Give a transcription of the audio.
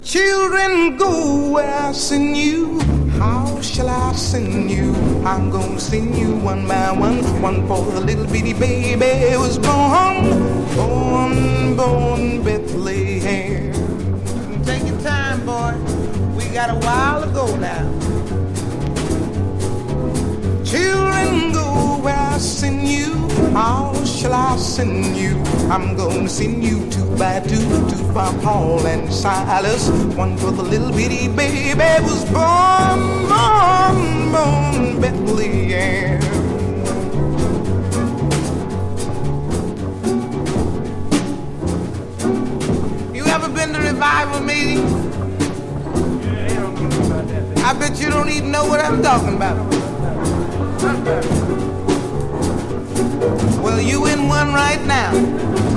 Children, go where I send you. How shall I send you? I'm gonna send you one by one. One for the little bitty baby was born Bethlehem. Take your time, boy. We got a while to go now. Children, go where I send you. How shall I send you? I'm gonna send you two by two for Paul and Silas. One for the little bitty baby was born Bethlehem. You ever been to revival meetings? I bet you don't even know what I'm talking about. Well, you in one right now.